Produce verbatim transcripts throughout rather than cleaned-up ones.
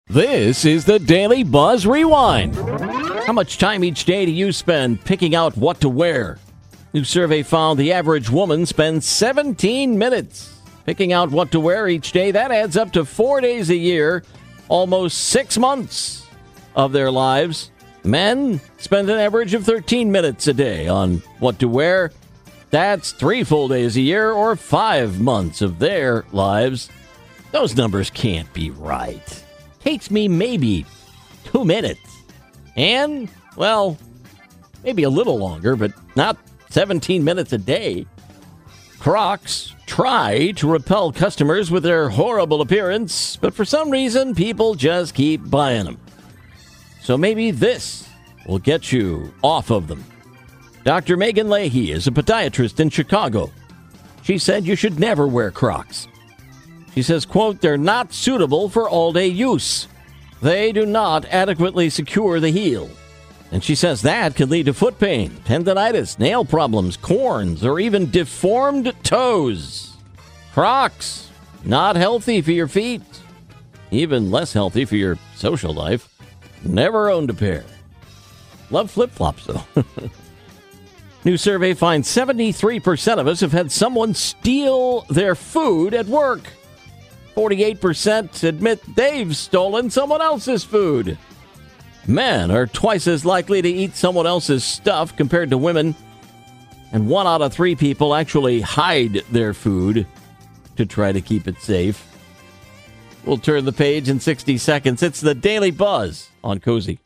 This is the Daily Buzz Rewind. How much time each day do you spend picking out what to wear? New survey found the average woman spends seventeen minutes picking out what to wear each day. That adds up to four days a year, almost six months of their lives. Men spend an average of thirteen minutes a day on what to wear. That's three full days a year or five months of their lives. Those numbers can't be right. Takes me maybe two minutes. And, well, maybe a little longer, but not seventeen minutes a day. Crocs try to repel customers with their horrible appearance, but for some reason, people just keep buying them. So maybe this will get you off of them. Doctor Megan Leahy is a podiatrist in Chicago. She said you should never wear Crocs. She says, quote, they're not suitable for all-day use. They do not adequately secure the heel. And she says that can lead to foot pain, tendonitis, nail problems, corns, or even deformed toes. Crocs, not healthy for your feet. Even less healthy for your social life. Never owned a pair. Love flip-flops, though. New survey finds seventy-three percent of us have had someone steal their food at work. forty-eight percent admit they've stolen someone else's food. Men are twice as likely to eat someone else's stuff compared to women. And one out of three people actually hide their food to try to keep it safe. We'll turn the page in sixty seconds. It's the Daily Buzz on Cozy.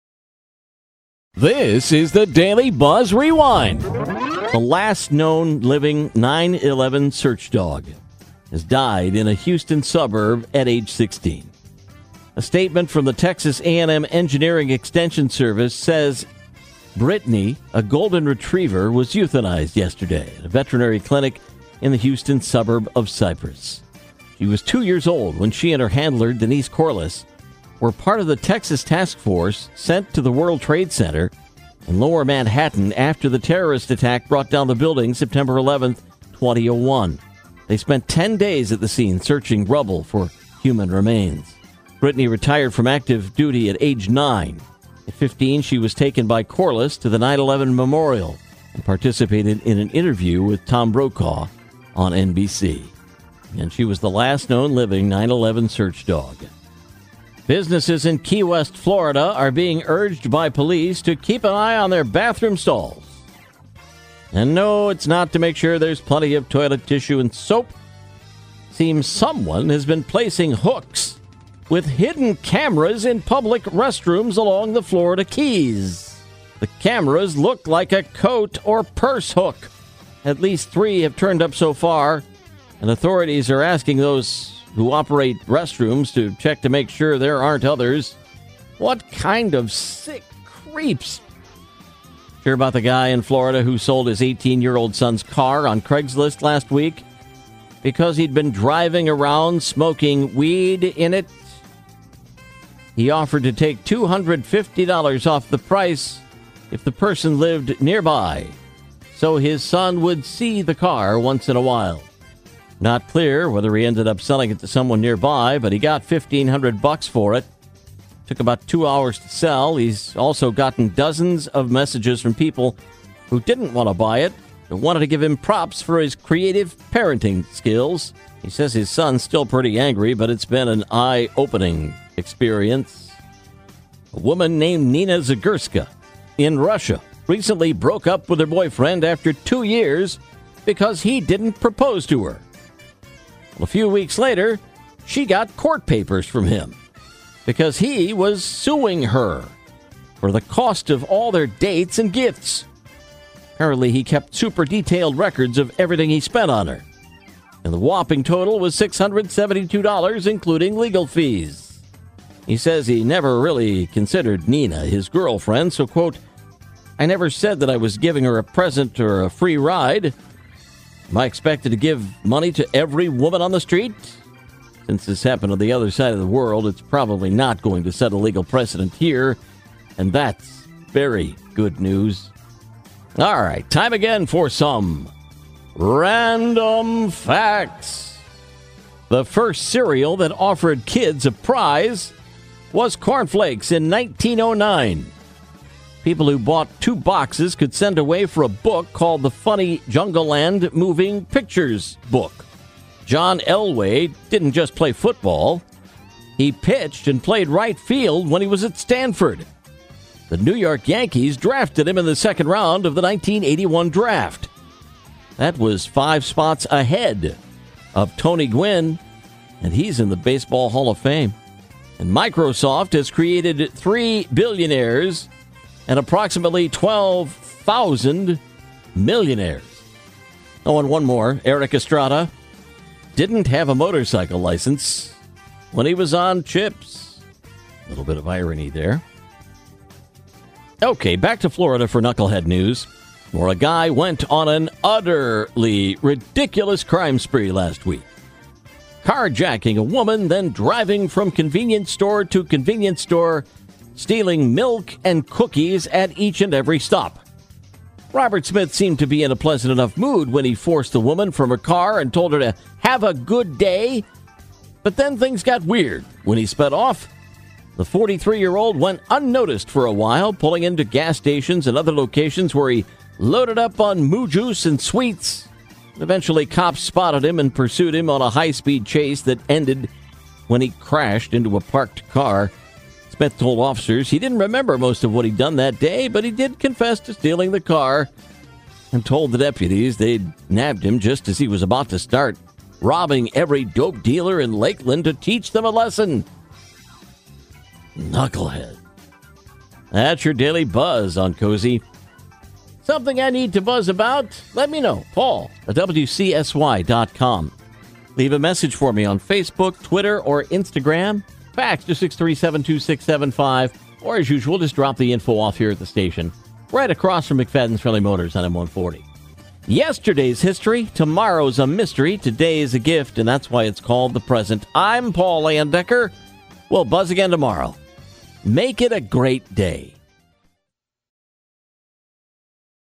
This is the Daily Buzz Rewind. The last known living nine eleven search dog has died in a Houston suburb at age sixteen. A statement from the Texas A and M Engineering Extension Service says Brittany, a golden retriever, was euthanized yesterday at a veterinary clinic in the Houston suburb of Cypress. She was two years old when she and her handler, Denise Corliss, were part of the Texas task force sent to the World Trade Center in Lower Manhattan after the terrorist attack brought down the building September eleventh, twenty oh one. They spent ten days at the scene searching rubble for human remains. Brittany retired from active duty at age nine. At fifteen, she was taken by Corliss to the nine eleven Memorial and participated in an interview with Tom Brokaw on N B C. And she was the last known living nine eleven search dog. Businesses in Key West, Florida are being urged by police to keep an eye on their bathroom stalls. And no, it's not to make sure there's plenty of toilet tissue and soap. Seems someone has been placing hooks with hidden cameras in public restrooms along the Florida Keys. The cameras look like a coat or purse hook. At least three have turned up so far, and authorities are asking those who operate restrooms to check to make sure there aren't others. What kind of sick creeps? Hear about the guy in Florida who sold his eighteen-year-old son's car on Craigslist last week because he'd been driving around smoking weed in it? He offered to take two hundred fifty dollars off the price if the person lived nearby, so his son would see the car once in a while. Not clear whether he ended up selling it to someone nearby, but he got fifteen hundred bucks for it. Took about two hours to sell. He's also gotten dozens of messages from people who didn't want to buy it, but wanted to give him props for his creative parenting skills. He says his son's still pretty angry, but it's been an eye-opening experience. A woman named Nina Zagurska in Russia recently broke up with her boyfriend after two years because he didn't propose to her. Well, a few weeks later, she got court papers from him because he was suing her for the cost of all their dates and gifts. Apparently, he kept super detailed records of everything he spent on her. And the whopping total was six hundred seventy-two dollars, including legal fees. He says he never really considered Nina his girlfriend, so, quote, I never said that I was giving her a present or a free ride. Am I expected to give money to every woman on the street? Since this happened on the other side of the world, it's probably not going to set a legal precedent here, and that's very good news. All right, time again for some random facts. The first cereal that offered kids a prize was cornflakes in nineteen oh nine. People who bought two boxes could send away for a book called the Funny Jungleland Moving Pictures book. John Elway didn't just play football. He pitched and played right field when he was at Stanford. The New York Yankees drafted him in the second round of the nineteen eighty-one draft. That was five spots ahead of Tony Gwynn, and he's in the Baseball Hall of Fame. And Microsoft has created three billionaires and approximately twelve thousand millionaires. Oh, and one more. Eric Estrada didn't have a motorcycle license when he was on Chips. A little bit of irony there. Okay, back to Florida for Knucklehead News, where a guy went on an utterly ridiculous crime spree last week. Carjacking a woman, then driving from convenience store to convenience store, stealing milk and cookies at each and every stop. Robert Smith seemed to be in a pleasant enough mood when he forced the woman from her car and told her to have a good day. But then things got weird when he sped off. The forty-three-year-old went unnoticed for a while, pulling into gas stations and other locations where he loaded up on moo juice and sweets. Eventually, cops spotted him and pursued him on a high-speed chase that ended when he crashed into a parked car. Smith told officers he didn't remember most of what he'd done that day, but he did confess to stealing the car and told the deputies they'd nabbed him just as he was about to start robbing every dope dealer in Lakeland to teach them a lesson. Knucklehead. That's your daily buzz on Cozy. Something I need to buzz about? Let me know. Paul at W C S Y dot com. Leave a message for me on Facebook, Twitter, or Instagram. Fax to six three seven, two six seven five. Or as usual, just drop the info off here at the station, right across from McFadden's Friendly Motors on M one forty. Yesterday's history, tomorrow's a mystery, today is a gift, and that's why it's called the present. I'm Paul Landecker. We'll buzz again tomorrow. Make it a great day.